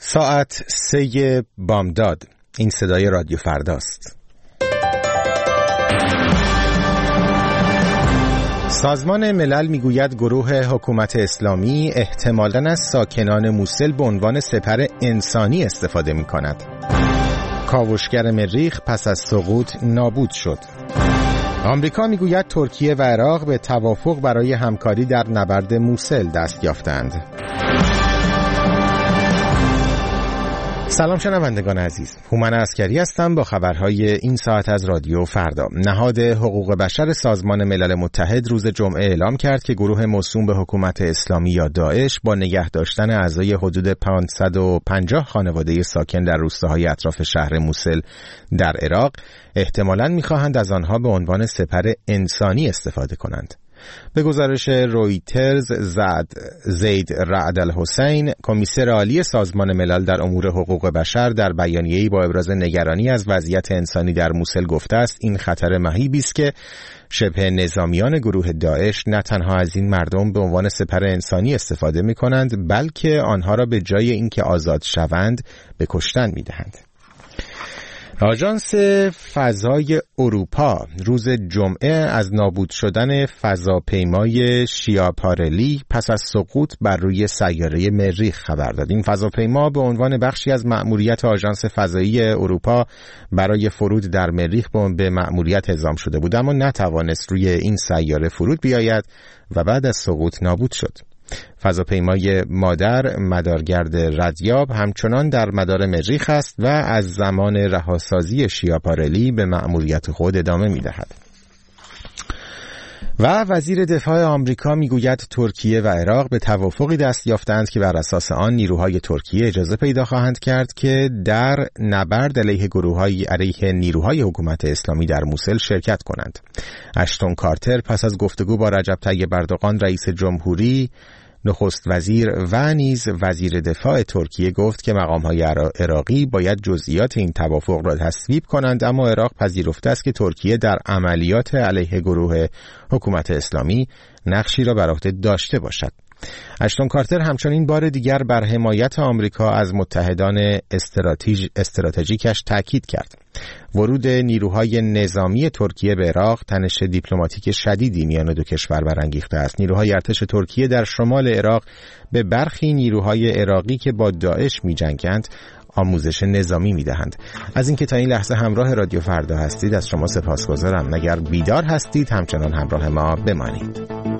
ساعت 3 بامداد. این صدای رادیو فرداست. سازمان ملل میگوید گروه حکومت اسلامی احتمالاً از ساکنان موسل به عنوان سپر انسانی استفاده می‌کند. کاوشگر مریخ پس از سقوط نابود شد. آمریکا میگوید ترکیه و عراق به توافق برای همکاری در نبرد موسل دست یافتند. سلام شنوندگان عزیز، هومن عسکری هستم با خبرهای این ساعت از رادیو فردا. نهاد حقوق بشر سازمان ملل متحد روز جمعه اعلام کرد که گروه موسوم به حکومت اسلامی یا داعش با نگه داشتن اعضای حدود 550 خانواده ساکن در روستاهای اطراف شهر موسل در عراق احتمالاً می‌خواهند از آنها به عنوان سپر انسانی استفاده کنند. به گزارش رویترز، زید رعد الحسین، کمیسر عالی سازمان ملل در امور حقوق بشر در بیانیه‌ای با ابراز نگرانی از وضعیت انسانی در موسل گفته است این خطر مهیبی است که شبه نظامیان گروه داعش نه تنها از این مردم به عنوان سپر انسانی استفاده می‌کنند، بلکه آنها را به جای اینکه آزاد شوند به کشتن می‌دهند. آژانس فضای اروپا روز جمعه از نابود شدن فضاپیمای شیاپارلی پس از سقوط بر روی سیاره مریخ خبر داد. این فضاپیما به عنوان بخشی از مأموریت آژانس فضایی اروپا برای فرود در مریخ به مأموریت اعزام شده بود، اما نتوانست روی این سیاره فرود بیاید و بعد از سقوط نابود شد. فضاپیمای مدارگرد ردیاب همچنان در مدار مریخ است و از زمان رهاسازی شیاپارلی به مأموریت خود ادامه می‌دهد. و وزیر دفاع آمریکا میگوید ترکیه و عراق به توافقی دست یافتند که بر اساس آن نیروهای ترکیه اجازه پیدا خواهند کرد که در نبرد علیه نیروهای حکومت اسلامی در موسل شرکت کنند. اشتون کارتر پس از گفتگو با رجب طیب اردوغان رئیس جمهوری، نخست وزیر و نیز وزیر دفاع ترکیه گفت که مقام‌های عراقی باید جزئیات این توافق را تصویب کنند، اما عراق پذیرفته است که ترکیه در عملیات علیه گروه حکومت اسلامی نقشی را بر عهده داشته باشد. اشتون کارتر همچنین بار دیگر بر حمایت آمریکا از متحدان استراتژیکش تاکید کرد. ورود نیروهای نظامی ترکیه به عراق تنش دیپلماتیک شدیدی میان دو کشور برانگیخته است. نیروهای ارتش ترکیه در شمال عراق به برخی نیروهای عراقی که با داعش می‌جنگند آموزش نظامی می‌دهند. از اینکه تا این لحظه همراه رادیو فردا هستید از شما سپاسگزارم. اگر بیدار هستید همچنان همراه ما بمانید.